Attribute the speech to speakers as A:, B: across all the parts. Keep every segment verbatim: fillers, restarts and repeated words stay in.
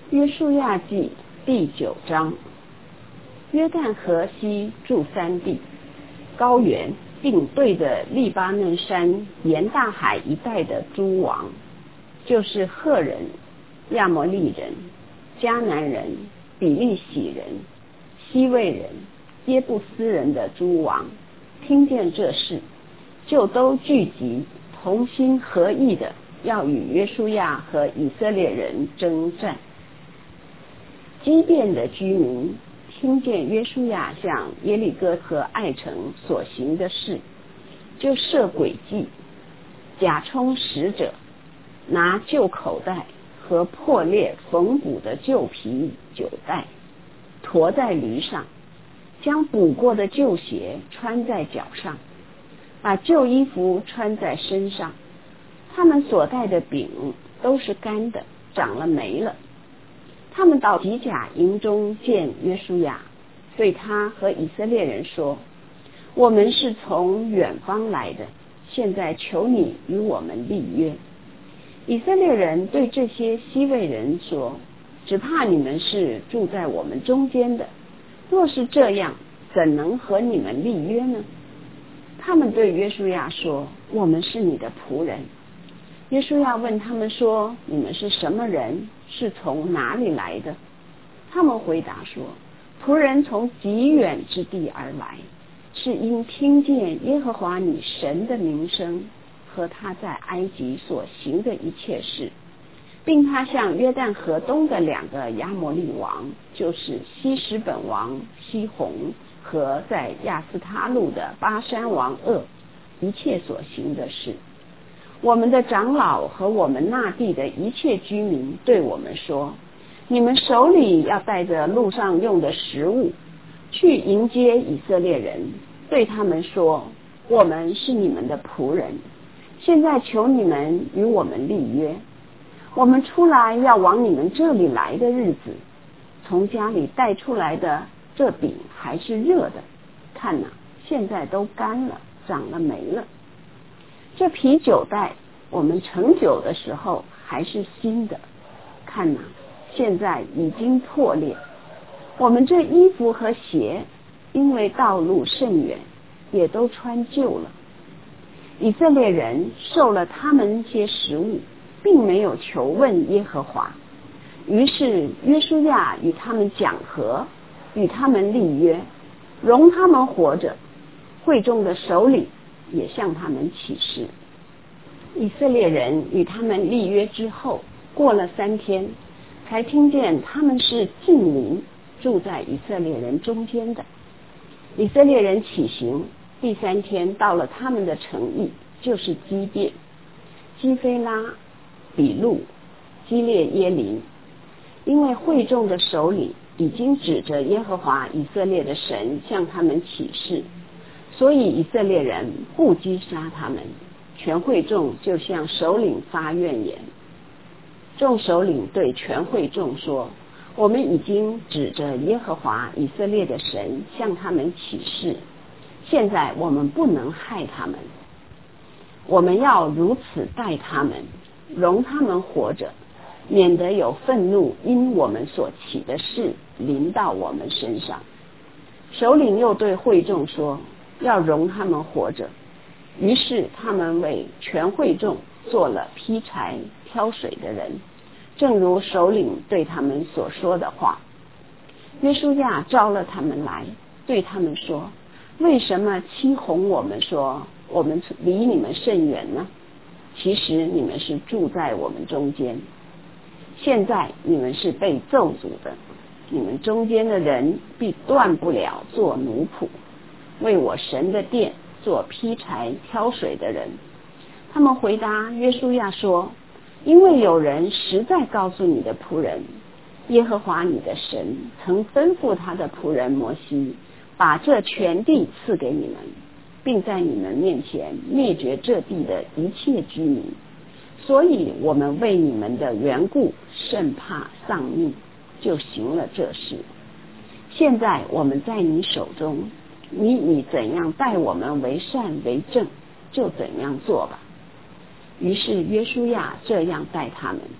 A: 约书亚记第九章。约旦河西住三地，高原并对着利巴嫩山沿大海一带的诸王，就是赫人、亚摩利人、迦南人、比利洗人、西魏人、耶布斯人的诸王，听见这事，就都聚集，同心合意的要与约书亚和以色列人征战。基遍的居民听见约书亚向耶利哥和爱城所行的事，就设诡计，假充使者，拿旧口袋和破裂缝补的旧皮酒袋驮在驴上，将补过的旧鞋穿在脚上，把旧衣服穿在身上。他们所带的饼都是干的，长了霉了。他们到吉甲营中见约书亚，对他和以色列人说：我们是从远方来的，现在求你与我们立约。以色列人对这些西魏人说：只怕你们是住在我们中间的，若是这样，怎能和你们立约呢？他们对约书亚说：我们是你的仆人。约书亚问他们说：你们是什么人？是从哪里来的？他们回答说：仆人从极远之地而来，是因听见耶和华你神的名声和他在埃及所行的一切事，并他向约旦河东的两个亚摩利王，就是西什本王西宏和在亚斯他路的巴山王噩一切所行的事。我们的长老和我们那地的一切居民对我们说：你们手里要带着路上用的食物，去迎接以色列人，对他们说：我们是你们的仆人，现在求你们与我们立约。我们出来要往你们这里来的日子，从家里带出来的这饼还是热的，看哪，现在都干了，长了霉了。这啤酒袋我们盛酒的时候还是新的，看哪，现在已经破裂。我们这衣服和鞋因为道路甚远，也都穿旧了。以色列人受了他们些食物，并没有求问耶和华。于是约书亚与他们讲和，与他们立约，容他们活着。会众的首领也向他们起誓。以色列人与他们立约之后，过了三天，才听见他们是近邻，住在以色列人中间的。以色列人起行，第三天到了他们的城邑，就是基遍、基非拉、比路、基列耶琳。因为会众的首领已经指着耶和华以色列的神向他们起誓，所以以色列人不击杀他们，全会众就向首领发怨言。众首领对全会众说：我们已经指着耶和华以色列的神向他们起誓，现在我们不能害他们，我们要如此待他们，容他们活着，免得有愤怒因我们所起的事临到我们身上。首领又对会众说：要容他们活着。于是他们为全会众做了劈柴挑水的人，正如首领对他们所说的话。约书亚招了他们来，对他们说：为什么欺哄我们说我们离你们甚远呢？其实你们是住在我们中间。现在你们是被咒诅的，你们中间的人必断不了做奴仆，为我神的殿做劈柴挑水的人。他们回答约书亚说：因为有人实在告诉你的仆人，耶和华你的神曾吩咐他的仆人摩西，把这全地赐给你们，并在你们面前灭绝这地的一切居民，所以我们为你们的缘故甚怕丧命，就行了这事。现在我们在你手中，你以怎样待我们为善为正，就怎样做吧。于是约书亚这样待他们，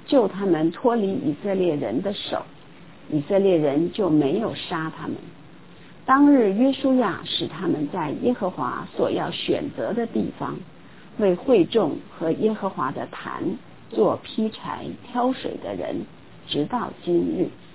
A: 救他们脱离以色列人的手，以色列人就没有杀他们。当日约书亚使他们在耶和华所要选择的地方，为会众和耶和华的坛做劈柴挑水的人，直到今日。